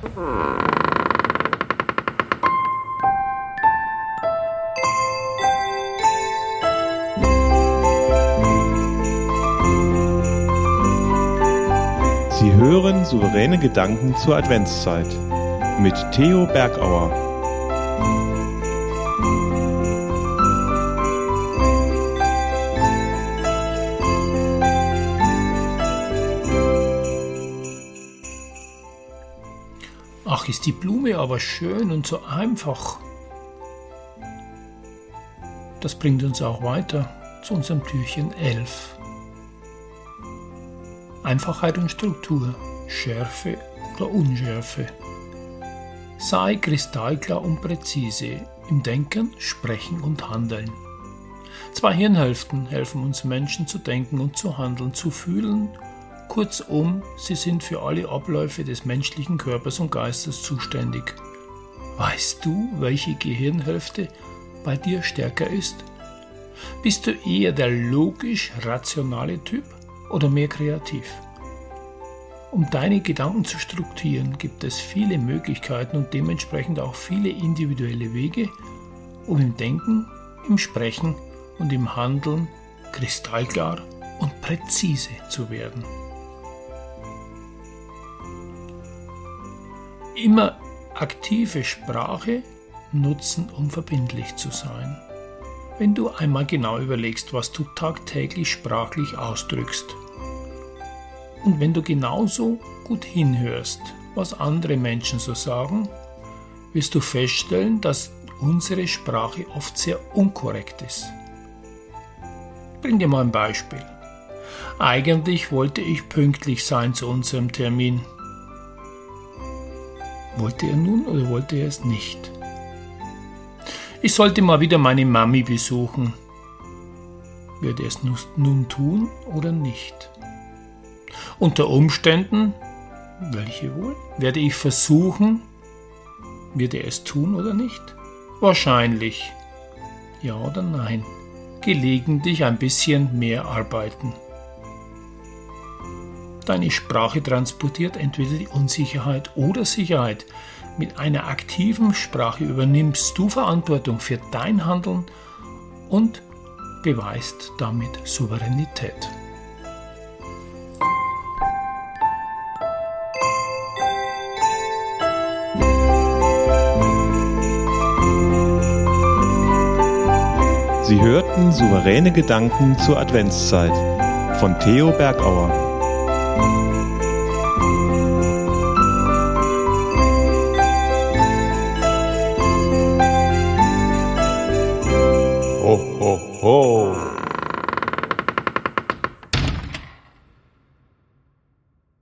Sie hören souveräne Gedanken zur Adventszeit mit Theo Bergauer. Ach, ist die Blume aber schön und so einfach. Das bringt uns auch weiter zu unserem Türchen 11. Einfachheit und Struktur, Schärfe oder Unschärfe. Sei kristallklar und präzise im Denken, Sprechen und Handeln. Zwei Hirnhälften helfen uns Menschen zu denken und zu handeln, zu fühlen. Kurzum, sie sind für alle Abläufe des menschlichen Körpers und Geistes zuständig. Weißt du, welche Gehirnhälfte bei dir stärker ist? Bist du eher der logisch-rationale Typ oder mehr kreativ? Um deine Gedanken zu strukturieren, gibt es viele Möglichkeiten und dementsprechend auch viele individuelle Wege, um im Denken, im Sprechen und im Handeln kristallklar und präzise zu werden. Immer aktive Sprache nutzen, um verbindlich zu sein. Wenn du einmal genau überlegst, was du tagtäglich sprachlich ausdrückst und wenn du genauso gut hinhörst, was andere Menschen so sagen, wirst du feststellen, dass unsere Sprache oft sehr unkorrekt ist. Ich bring dir mal ein Beispiel. Eigentlich wollte ich pünktlich sein zu unserem Termin. Wollte er nun oder wollte er es nicht? Ich sollte mal wieder meine Mami besuchen. Würde er es nun tun oder nicht? Unter Umständen, welche wohl? Werde ich versuchen, wird er es tun oder nicht? Wahrscheinlich. Ja oder nein? Gelegentlich ein bisschen mehr arbeiten. Deine Sprache transportiert entweder die Unsicherheit oder Sicherheit. Mit einer aktiven Sprache übernimmst du Verantwortung für dein Handeln und beweist damit Souveränität. Sie hörten souveräne Gedanken zur Adventszeit von Theo Bergauer.